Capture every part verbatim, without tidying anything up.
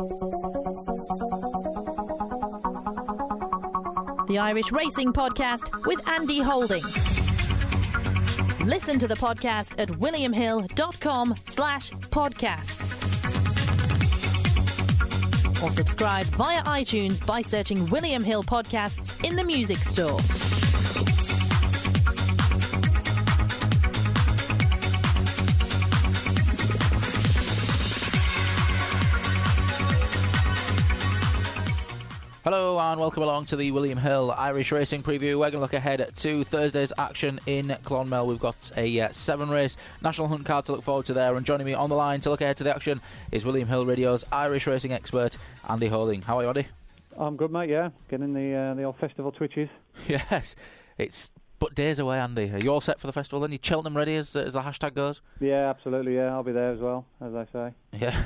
The Irish Racing Podcast with Andy Holding. Listen to the podcast at williamhill.com slash podcasts. Or subscribe via iTunes by searching William Hill Podcasts in the music store. Hello and welcome along to the William Hill Irish Racing Preview. We're going to look ahead to Thursday's action in Clonmel. We've got a uh, seven-race National Hunt card to look forward to there, and joining me on the line to look ahead to the action is William Hill Radio's Irish racing expert, Andy Holding. How are you, Andy? I'm good, mate, yeah. Getting the uh, the old festival twitches. Yes, it's but days away, Andy. Are you all set for the festival then? You Cheltenham ready, as, as the hashtag goes? Yeah, absolutely, yeah. I'll be there as well, as I say. Yeah.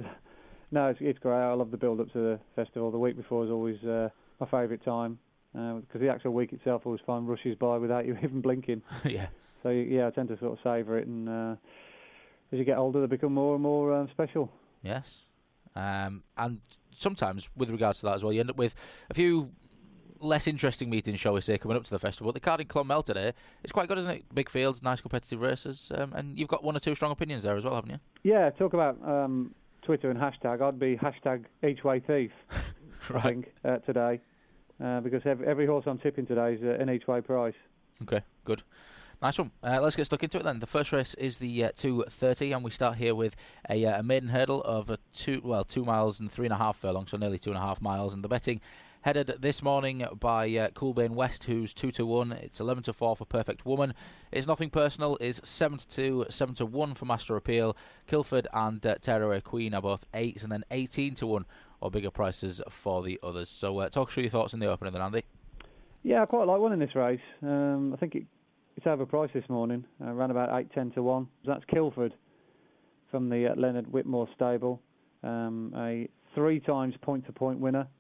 No, it's, it's great. I love the build-up to the festival. The week before is always uh, my favourite time, because uh, the actual week itself always fine rushes by without you even blinking. Yeah. So, yeah, I tend to sort of savour it, and uh, as you get older, they become more and more um, special. Yes. Um, and sometimes, with regards to that as well, you end up with a few less interesting meetings, shall we say, coming up to the festival. The card in Clonmel today, it's quite good, isn't it? Big fields, nice competitive races, um, and you've got one or two strong opinions there as well, haven't you? Yeah, talk about um, Twitter and hashtag. I'd be hashtag each way thief, right. I think, uh, today, uh, because every, every horse I'm tipping today is uh, an each way price. Okay, good. Nice one. Uh, let's get stuck into it then. The first race is the uh, two thirty, and we start here with a, uh, a maiden hurdle of a two, well, two miles and three and a half furlongs, so nearly two and a half miles. And the betting headed this morning by uh, Coolbane West, who's two to one. It's eleven to four for Perfect Woman. It's Nothing Personal is seven to two, seven to one for Master Appeal. Kilford and uh, Tearaway Queen are both eights, and then eighteen to one or bigger prices for the others. So uh, talk through your thoughts in the opening then, Andy. Yeah, I quite like one in this race. Um, I think it, it's overpriced this morning, uh, around about eight, ten to one. That's Kilford from the uh, Leonard Whitmore stable, um, a three times point-to-point winner.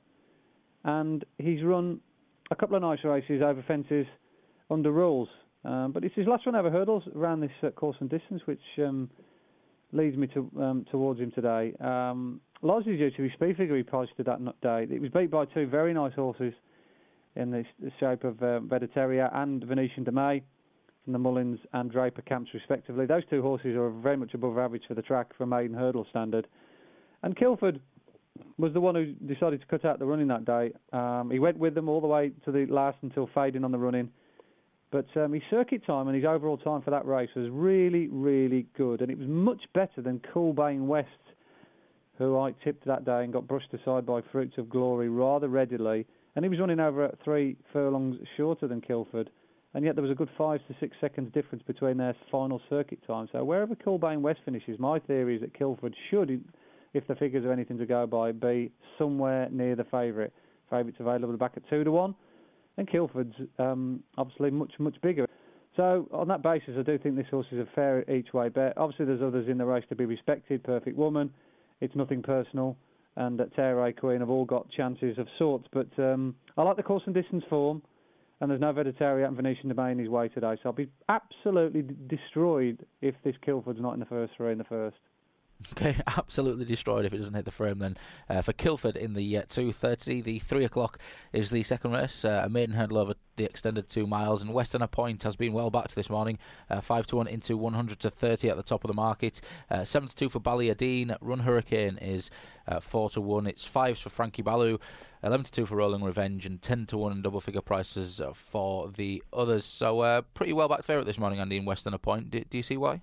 And he's run a couple of nice races over fences under rules. Um, but it's his last run over hurdles around this uh, course and distance, which um, leads me to um, towards him today. Um, largely due to his speed figure he priced to that day. It was beat by two very nice horses in the, the shape of uh, Vedeteria and Venetian de May from the Mullins and Draper camps respectively. Those two horses are very much above average for the track for a maiden hurdle standard. And Kilford was the one who decided to cut out the running that day. Um, he went with them all the way to the last until fading on the running. But um, his circuit time and his overall time for that race was really, really good. And it was much better than Coolbane West, who I tipped that day and got brushed aside by Fruits of Glory rather readily. And he was running over at three furlongs shorter than Kilford. And yet there was a good five to six seconds difference between their final circuit time. So wherever Coolbane West finishes, my theory is that Kilford should, if the figures are anything to go by, be somewhere near the favourite. Favourites available back at two to one, and Kilford's um, obviously much, much bigger. So on that basis, I do think this horse is a fair each-way bet. Obviously, there's others in the race to be respected. Perfect Woman, It's Nothing Personal, and at Tearaway Queen have all got chances of sorts. But um, I like the course and distance form, and there's no Vedeteria and Venetian de May in his way today. So I'll be absolutely d- destroyed if this Kilford's not in the first three in the first. Okay, absolutely destroyed if it doesn't hit the frame then. Uh, for Kilford in the uh, two thirty, the three o'clock is the second race, uh, a maiden hurdle over the extended two miles, and Westerner Point has been well backed this morning, uh, five to one into one hundred to thirty at the top of the market, uh, seven to two for Ballyadine. Run Hurricane is uh, four to one, it's fives for Frankie Baloo, eleven to two for Rolling Revenge, and ten to one in double figure prices uh, for the others. So uh, pretty well backed favourite this morning, Andy, in Westerner Point. Do, do you see why?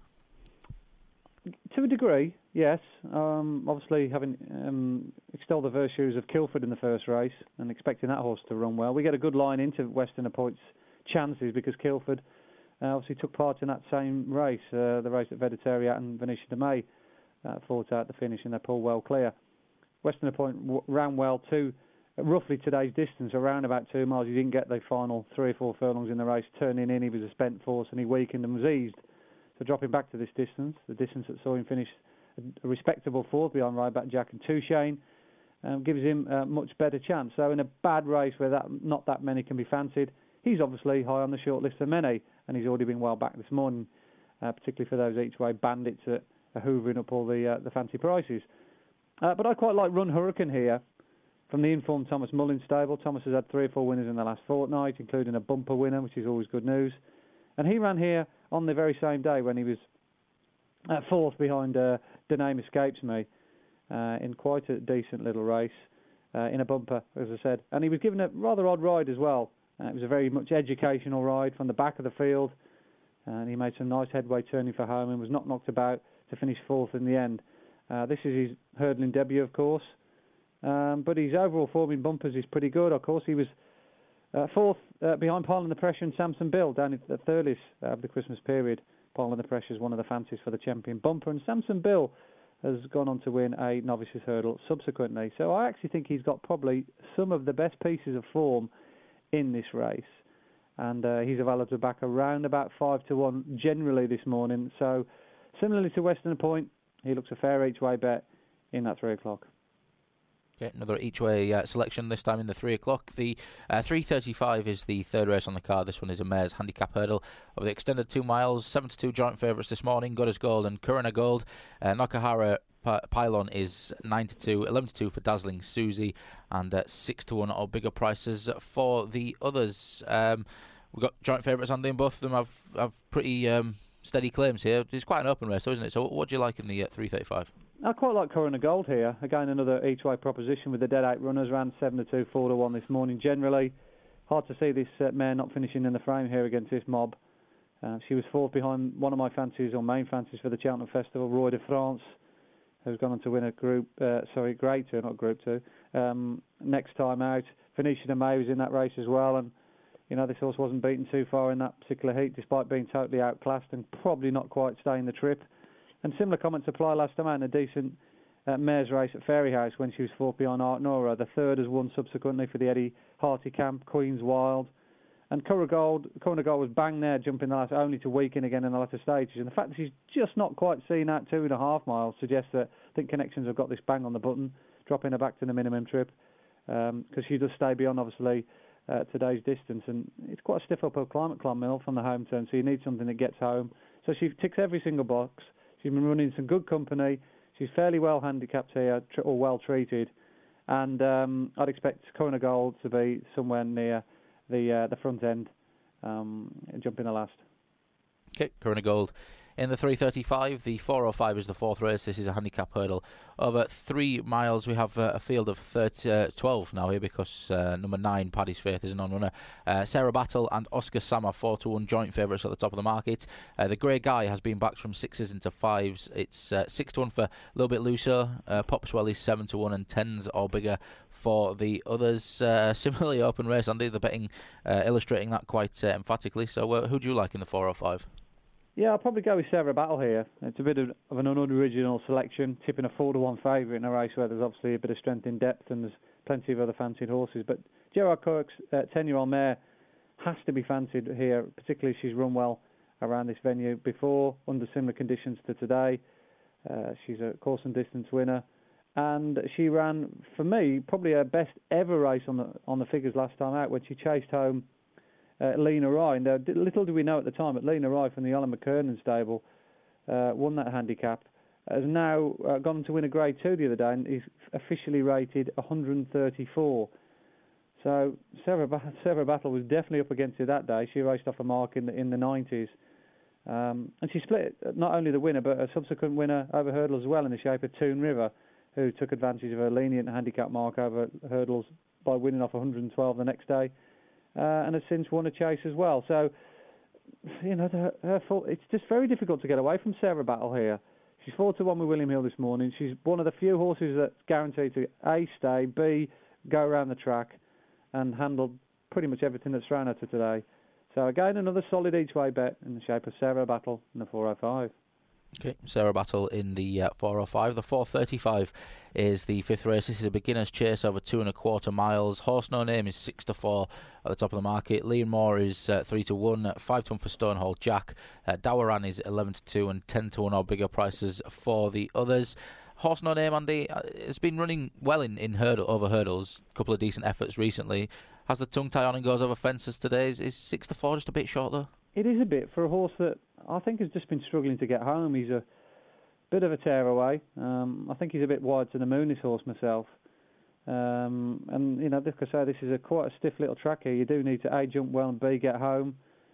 To a degree, yes. Um, obviously, having um, extolled the virtues of Kilford in the first race and expecting that horse to run well, we get a good line into Westerner Point's chances because Kilford uh, obviously took part in that same race, uh, the race at Vedeteria and Venetian de May uh, fought out the finish and they pulled well clear. Westerner Point w- ran well too, roughly today's distance, around about two miles. He didn't get the final three or four furlongs in the race. Turning in, he was a spent force and he weakened and was eased. So dropping back to this distance, the distance that saw him finish a respectable fourth behind Ryback Jack and Touchane, um, gives him a much better chance. So in a bad race where that not that many can be fancied, he's obviously high on the short list of many, and he's already been well back this morning, uh, particularly for those each-way bandits that are hoovering up all the uh, the fancy prices. Uh, but I quite like Run Hurricane here from the informed Thomas Mullins stable. Thomas has had three or four winners in the last fortnight, including a bumper winner, which is always good news. And he ran here on the very same day when he was uh, fourth behind uh, The Name Escapes Me uh, in quite a decent little race uh, in a bumper, as I said. And he was given a rather odd ride as well. Uh, it was a very much educational ride from the back of the field. And he made some nice headway turning for home and was not knocked about to finish fourth in the end. Uh, this is his hurdling debut, of course. Um, but his overall form in bumpers is pretty good. Of course, he was uh, fourth uh, behind Pile Under Pressure and Samson Bill down at the Thurles uh, of the Christmas period. Pile Under Pressure is one of the fancies for the champion bumper, and Samson Bill has gone on to win a novices hurdle subsequently. So I actually think he's got probably some of the best pieces of form in this race. And uh, he's available to back around about five to one generally this morning. So similarly to Western Point, he looks a fair each-way bet in that three o'clock. Okay, another each-way uh, selection, this time in the three o'clock. The uh, three thirty-five is the third race on the card. This one is a mare's handicap hurdle of the extended two miles. seven to two joint favourites this morning, Goddess Gold and Kurana Gold. Uh, Nakahara P- Pylon is nine to two, eleven to two for Dazzling Susie, and uh, six to one or bigger prices for the others. Um, we've got joint favourites, Andy, and both of them have, have pretty um, steady claims here. It's quite an open race, though, isn't it? So what, what do you like in the uh, three thirty-five? I quite like Kurana Gold here. Again, another each-way proposition with the dead eight runners. Ran seven to two, four to one this morning. Generally, hard to see this uh, mare not finishing in the frame here against this mob. Uh, she was fourth behind one of my fancies, or main fancies, for the Cheltenham Festival, Roy de France, who's gone on to win a group, uh, sorry, Grade two, not Group two. Um, next time out, Phoenicia de May was in that race as well, and you know this horse wasn't beaten too far in that particular heat, despite being totally outclassed and probably not quite staying the trip. And similar comments apply last time out in a decent uh, mare's race at Fairyhouse when she was fourth behind Art Nora. The third has won subsequently for the Eddie Harty camp, Queen's Wild. And Kurana Gold, Kurana Gold was bang there, jumping the last, only to weaken again in the latter stages. And the fact that she's just not quite seen that two and a half miles suggests that I think Connections have got this bang on the button, dropping her back to the minimum trip, because um, she does stay beyond, obviously, uh, today's distance. And it's quite a stiff uphill climb at Clonmel from the home turn, so you need something that gets home. So she ticks every single box. She's been running some good company. She's fairly well handicapped here, tr- or well treated. And um, I'd expect Kurana Gold to be somewhere near the uh, the front end, um, jumping the last. Okay, Kurana Gold in the three thirty-five. The four oh five is the fourth race. This is a handicap hurdle over three miles. We have uh, a field of thirty, uh, twelve now here because uh, number nine, Paddy's Faith, is a non-runner. Uh, Sarah Battle and Oscar Sama, four to one joint favourites at the top of the market. Uh, the Grey Guy has been backed from sixes into fives. It's uh, six to one for a little bit looser. Uh, Popswell is seven to one and tens or bigger for the others. Uh, similarly open race, Andy. The betting uh, illustrating that quite uh, emphatically. So uh, who do you like in the four oh five? Yeah, I'll probably go with Sarah Battle here. It's a bit of, of an unoriginal selection, tipping a four to one favourite in a race where there's obviously a bit of strength in depth and there's plenty of other fancied horses. But Gerard Kirk's uh, ten-year-old mare has to be fancied here, particularly if she's run well around this venue before, under similar conditions to today. Uh, she's a course and distance winner. And she ran, for me, probably her best ever race on the on the figures last time out when she chased home Uh, Lena Rye. And uh, little do we know at the time, but Lena Rye from the Alan McKernan stable uh, won that handicap, has now uh, gone to win a Grade two the other day and is officially rated one hundred thirty-four. So Sarah, ba- Sarah Battle was definitely up against it that day. She raced off a mark in the, in the nineties. Um, and she split not only the winner, but a subsequent winner over hurdles as well in the shape of Toon River, who took advantage of her lenient handicap mark over hurdles by winning off one hundred twelve the next day. Uh, and has since won a chase as well. So, you know, the, her full, it's just very difficult to get away from Sarah Battle here. She's four to one with William Hill this morning. She's one of the few horses that's guaranteed to A, stay, B, go around the track, and handle pretty much everything that's thrown at her today. So again, another solid each-way bet in the shape of Sarah Battle in the four oh five. Okay, Sarah Battle in the uh, four oh five. The four thirty-five is the fifth race. This is a beginner's chase over two and a quarter miles. Horse No Name is six to four at the top of the market. Liam Moore is uh, three to one, five to one for Stonehall Jack. Uh, Doweran is eleven to two and ten to one or bigger prices for the others. Horse No Name, Andy, uh, it's been running well in, in hurdle over hurdles. A couple of decent efforts recently. Has the tongue tie on and goes over fences today. Is, is six to four just a bit short though? It is a bit for a horse that I think has just been struggling to get home. He's a bit of a tearaway. Um, I think he's a bit wide to the moon, this horse, myself. Um, and, you know, like I say, this is a quite a stiff little track here. You do need to A, jump well, and B, get home.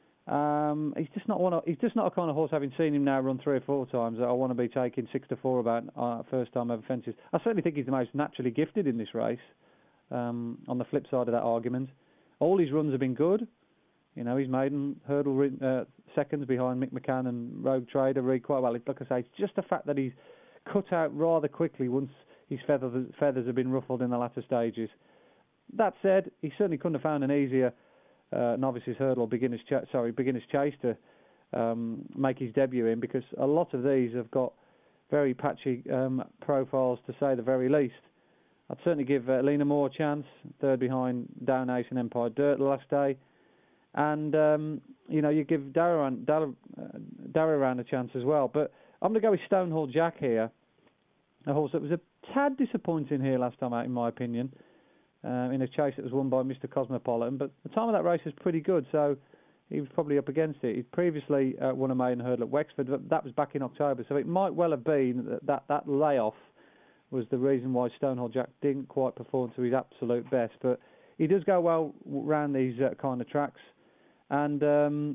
Um, he's just not one. Of, he's just not a kind of horse, having seen him now run three or four times, that I want to be taking six to four about uh, first time over fences. I certainly think he's the most naturally gifted in this race. Um, on the flip side of that argument, all his runs have been good. You know, he's maiden hurdle uh, seconds behind Mick McCann and Rogue Trader read quite well. Like I say, it's just the fact that he's cut out rather quickly once his feathers, feathers have been ruffled in the latter stages. That said, he certainly couldn't have found an easier uh, novice's hurdle or beginner's, ch- sorry, beginner's chase to um, make his debut in, because a lot of these have got very patchy um, profiles, to say the very least. I'd certainly give uh, Lena Moore a chance, third behind Down Ace and Empire Dirt the last day. And, um, you know, you give Dararan, Dar- uh, Dararan a chance as well. But I'm going to go with Stonehall Jack here, a horse that was a tad disappointing here last time out, in my opinion, uh, in a chase that was won by Mister Cosmopolitan. But the time of that race was pretty good, so he was probably up against it. He'd previously uh, won a maiden hurdle at Wexford, but that was back in October. So it might well have been that that, that layoff was the reason why Stonehall Jack didn't quite perform to his absolute best. But he does go well round these uh, kind of tracks. And um,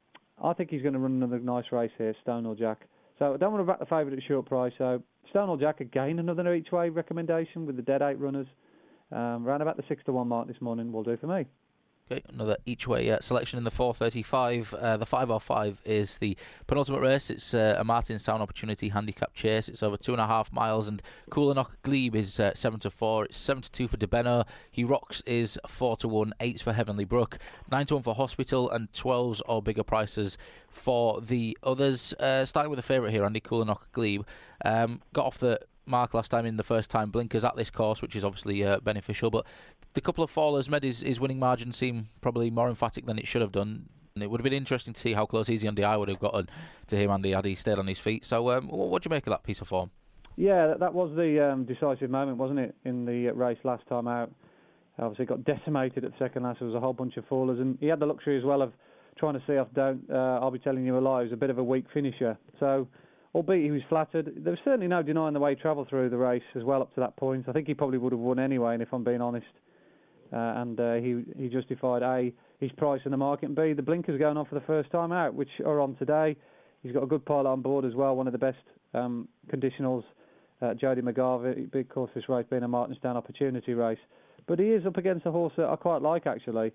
I think he's going to run another nice race here, Stonehall Jack. So I don't want to back the favourite at short price. So Stonehall Jack, again, another each-way recommendation with the dead eight runners. Um, round about the six to one mark this morning will do for me. Okay, another each-way uh, selection in the four thirty-five. Uh, the five oh five is the penultimate race. It's uh, a Martinstown Opportunity handicap chase. It's over two and a half miles, and Coolanock Glebe is uh, seven to four. It's seven to two for De Benno. He Rocks is four to one. Eights for Heavenly Brook. Nine to one for Hospital, and twelves or bigger prices for the others. Uh, starting with the favourite here, Andy, Coolanock Glebe. Um, got off the mark last time in the first time blinkers at this course, which is obviously uh, beneficial, but the couple of fallers made his, his winning margin seem probably more emphatic than it should have done, and it would have been interesting to see how close Easy on the Eye would have gotten to him, Andy, had he stayed on his feet. So um, what do you make of that piece of form? Yeah, that, that was the um, decisive moment, wasn't it, in the race last time out. Obviously got decimated at second last. There was a whole bunch of fallers, and he had the luxury as well of trying to see off Don't uh, I'll Be Telling You a Lie. He was a bit of a weak finisher, so albeit he was flattered, there was certainly no denying the way he travelled through the race as well up to that point. I think he probably would have won anyway, and if I'm being honest. Uh, and uh, he he justified, A, his price in the market, and B, the blinkers going on for the first time out, which are on today. He's got a good pilot on board as well, one of the best um, conditionals, uh, Jody McGarvey, big course this race being a Martinstown Opportunity race. But he is up against a horse that I quite like, actually.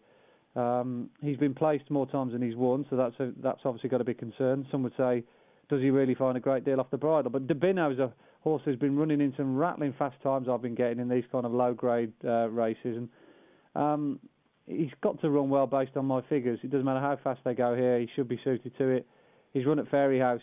Um, he's been placed more times than he's won, so that's a, that's obviously got to be concerned. Some would say, does he really find a great deal off the bridle? But De Benno is a horse who's been running in some rattling fast times I've been getting in these kind of low-grade uh, races. And um, he's got to run well based on my figures. It doesn't matter how fast they go here. He should be suited to it. He's run at Fairy House.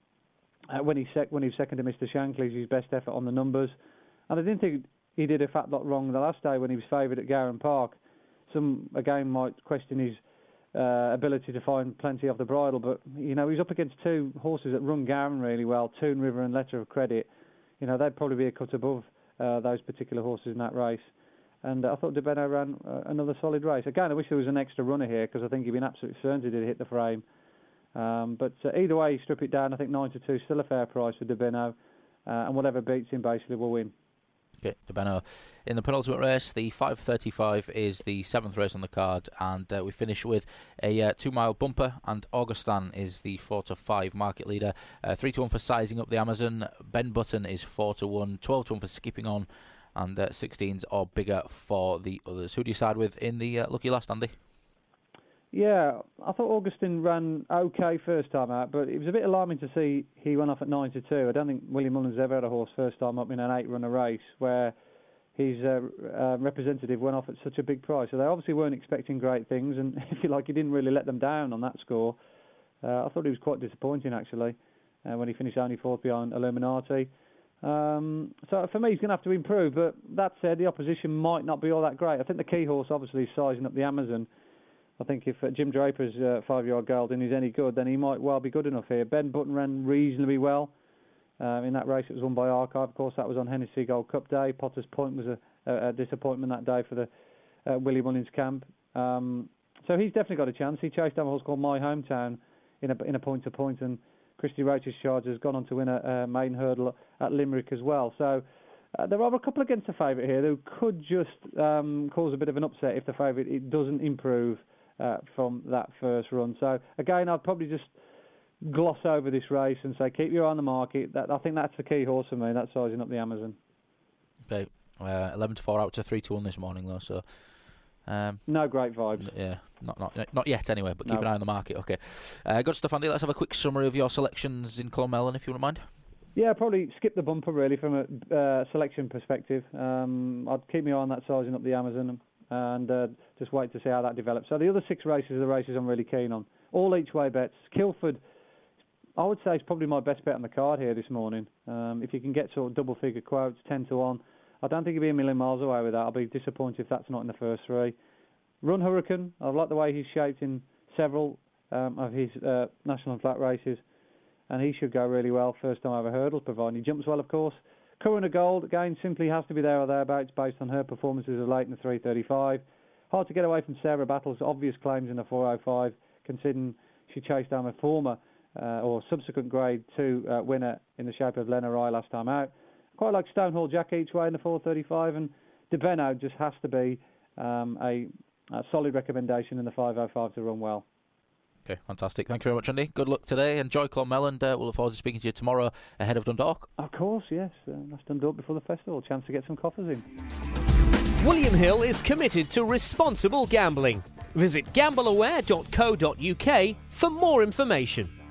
Uh, when, he sec- when he was second to Mister Shankly's, his best effort on the numbers. And I didn't think he did a fat lot wrong the last day when he was favoured at Gowran Park. Some, again, might question his Uh, ability to find plenty of the bridle, but you know he's up against two horses that run Gowran really well, Toon River and Letter of Credit. You know they'd probably be a cut above uh, those particular horses in that race. And uh, I thought De Benno ran uh, another solid race. Again, I wish there was an extra runner here because I think he'd been absolutely certain to hit the frame. Um, but uh, either way, strip it down. I think nine to two still a fair price for De Benno, uh, and whatever beats him basically will win. Okay, De Benno. In the penultimate race, the five thirty-five is the seventh race on the card, and uh, we finish with a uh, two-mile bumper, and Augustin is the four to five market leader. Uh, three to one for Sizing Up the Amazon. Ben Button is four to one. twelve to one for Skipping On, and uh, sixteens or bigger for the others. Who do you side with in the uh, lucky last, Andy? Yeah, I thought Augustin ran okay first time out, but it was a bit alarming to see he went off at nine to two. I don't think William Mullins ever had a horse first time up in an eight-runner race where his uh, uh, representative went off at such a big price. So they obviously weren't expecting great things, and if you like, he didn't really let them down on that score. Uh, I thought he was quite disappointing, actually, uh, when he finished only fourth behind Illuminati. Um, so for me, he's going to have to improve, but that said, the opposition might not be all that great. I think the key horse, obviously, is Sizing Up the Amazon. I think if uh, Jim Draper's uh, five-year-old gelding is any good, then he might well be good enough here. Ben Button ran reasonably well uh, in that race. It was won by Archive. Of course, that was on Hennessy Gold Cup Day. Potter's Point was a, a, a disappointment that day for the uh, Willie Mullins camp. Um, so he's definitely got a chance. He chased down a horse called My Hometown in a, in a point-to-point and Christy Roach's Charger has gone on to win a, a main hurdle at Limerick as well. So uh, there are a couple against the favourite here who could just um, cause a bit of an upset if the favourite it doesn't improve uh, from that first run. So again, I'd probably just gloss over this race and say keep your eye on the market. That I think that's the key horse for me. That's sizing up the Amazon. Okay, uh, eleven to four out to three to one this morning though. So. Um, no great vibes. Yeah, not not not yet anyway, but keep no. an eye on the market. Okay, uh, good stuff, Andy. Let's have a quick summary of your selections in Clonmel, if you wouldn't mind. Yeah, probably skip the bumper really from a uh, selection perspective. Um, I'd keep my eye on that sizing up the Amazon and uh, just wait to see how that develops. So the other six races are the races I'm really keen on. All each way bets. Kilford, I would say, is probably my best bet on the card here this morning. Um, if you can get sort of double figure quotes, ten to one. I don't think he'll be a million miles away with that. I'll be disappointed if that's not in the first three. Run Hurricane. I like the way he's shaped in several um, of his uh, national and flat races, and he should go really well first time over hurdles, providing he jumps well, of course. Curran of Gold, again, simply has to be there or thereabouts based on her performances of late in the three thirty-five. Hard to get away from Sarah Battle's obvious claims in the four oh five, considering she chased down a former uh, or subsequent Grade two uh, winner in the shape of Lena Rye last time out. Quite like Stonehall Jack each way in the four thirty-five, and De Benno just has to be um, a, a solid recommendation in the five oh five to run well. Okay, fantastic. Thank you very much, Andy. Good luck today. Enjoy Clonmel, and uh, we'll look forward to speaking to you tomorrow ahead of Dundalk. Of course, yes. Uh, that's Dundalk before the festival. Chance to get some coffers in. William Hill is committed to responsible gambling. Visit gamble aware dot co dot uk for more information.